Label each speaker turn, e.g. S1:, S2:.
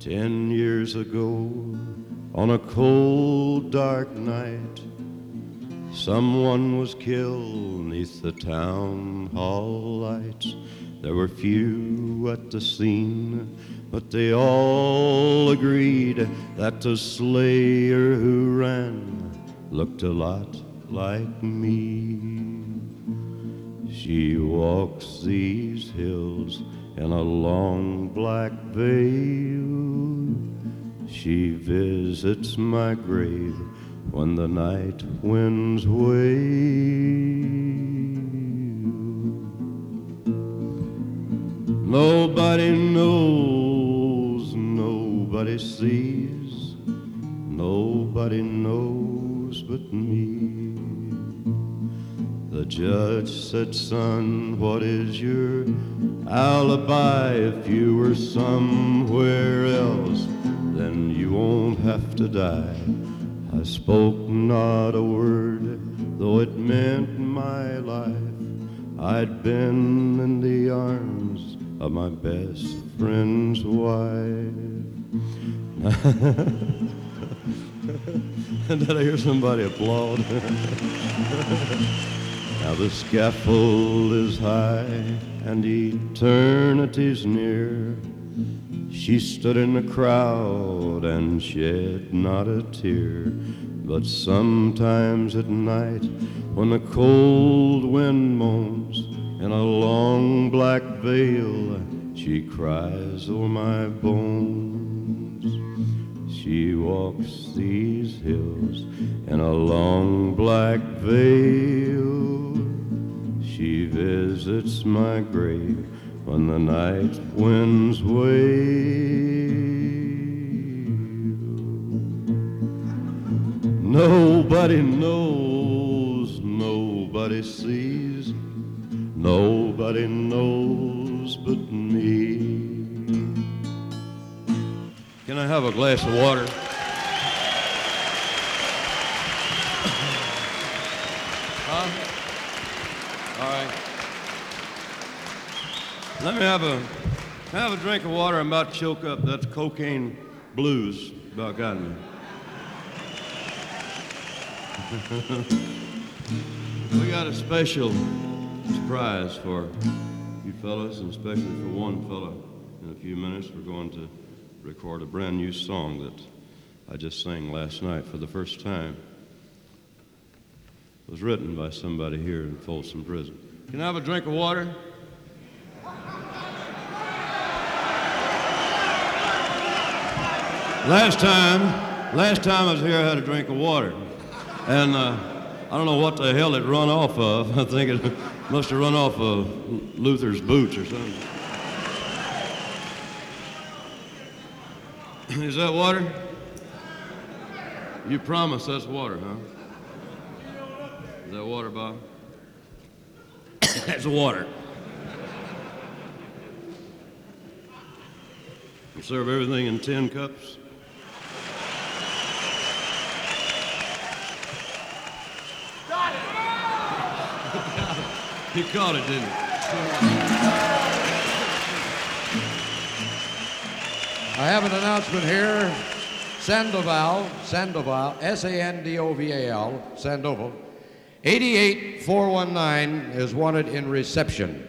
S1: 10 years ago, on a cold, dark night, someone was killed 'neath the town hall lights. There were few at the scene, but they all agreed that the slayer who ran looked a lot like me. She walks these hills in a long black veil. She visits my grave when the night winds wail. Nobody knows, nobody sees, nobody knows but me. The judge said, son, what is your alibi? If you were somewhere else, then you won't have to die. I spoke not a word, though it meant my life. I'd been in the arms of my best friend's wife. Did I hear somebody applaud? Now the scaffold is high and eternity's near. She stood in the crowd and shed not a tear. But sometimes at night, when the cold wind moans in a long black veil, she cries o'er my bones. She walks these hills in a long black veil. She visits my grave when the night winds wail. Nobody knows, nobody sees, nobody knows but me. Can I have a glass of water? Huh? All right. Let me have a drink of water. I'm about to choke up. That's cocaine blues about got me. We got a special surprise for you fellas, and especially for one fella. In a few minutes, we're going to record a brand new song that I just sang last night for the first time. It was written by somebody here in Folsom Prison. Can I have a drink of water? Last time I was here, I had a drink of water. And I don't know what the hell it run off of. I think it must have run off of Luther's boots or something. Is that water? You promise that's water, huh? Is that water, Bob? That's water. You serve everything in tin cups? He caught it, didn't he?
S2: I have an announcement here. Sandoval, Sandoval, Sandoval, 88419 is wanted in reception.